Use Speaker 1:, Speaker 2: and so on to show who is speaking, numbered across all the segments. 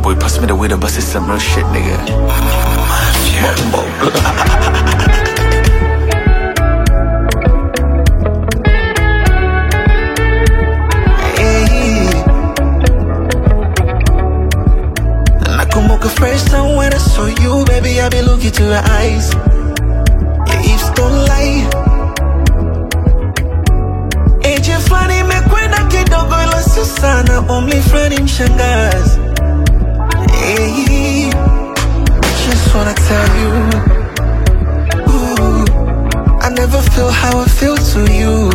Speaker 1: boy, pass me the weed and bust it some real shit, nigga.
Speaker 2: Nakumbuka first time when I saw you, baby, I be looking to your eyes. Your hips don't lie. Age flani mekwenda kidogo ila sio sana, only friend mshangazi. Hey, just wanna tell you, ooh, I never feel how I feel to you.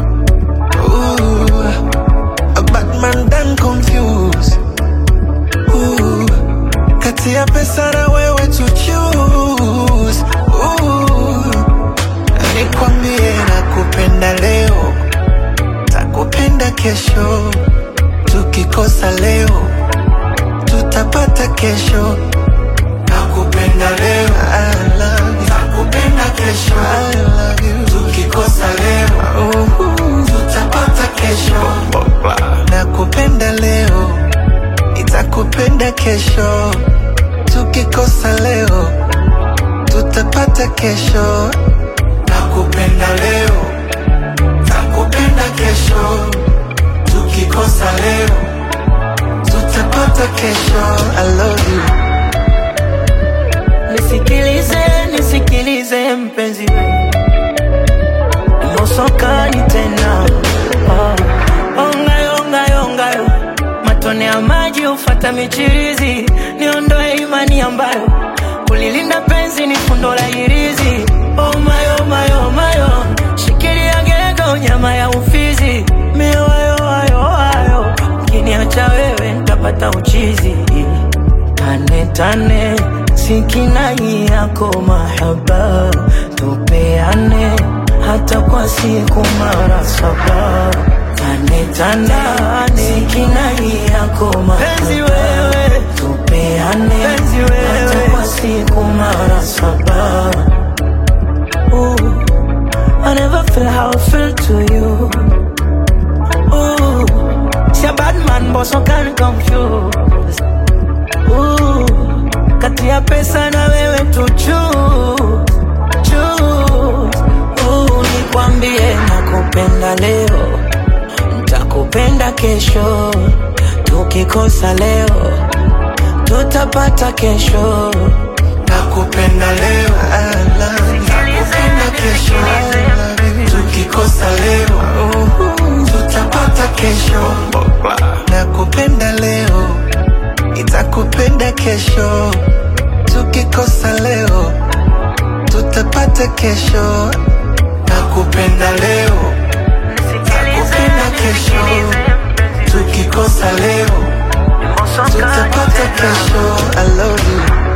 Speaker 2: Ooh, a bad man done confused. Ooh, kati ya pesa na wewe to choose. Ooh, nikwambie nakupenda leo, takupenda kesho. Tukikosa leo, tutapata kesho. Nakupenda leo, I love you. Takupenda kesho, I love you. Tukikosa leo, tutapata kesho. Nakupenda leo, nitakupenda kesho. Tukikosa leo, tutapata kesho. Nakupenda leo, takupenda kesho. Tukikosa leo, tutapata kesho. I love you.
Speaker 3: Nisikilize mpenzi wewe, nimosokani tena. Onga matone ya maji ufata michirizi. Niondoe imani ambayo kulilinda penzi ni fundo la hirizi. Oh my, shikilia gego nyama ya ufizi. Ayo, ukiniacha wewe nitapata uchizi. Tane sikinai yako mahaba, tupeane hata kwa siku mara saba. Tane sikinai yako mahaba, tupeane hata kwa siku mara saba. Ooh, I never feel how I feel to you. Ooh, see a bad man but so can confuse. Ooh, kati ya pesa na wewe tu choose. Ooh, nikwambie nakupenda leo, nitakupenda kesho. Tukikosa leo, tutapata kesho.
Speaker 2: Nakupenda leo, I love you. Nakupenda kesho, I love you. Tukikosa leo, tutapata kesho. Nakupenda leo, nitakupenda kesho. Tukikosa leo, tutapata kesho. Nakupenda leo, nakupenda kesho. Tukikosa leo, tutapata kesho. I love you.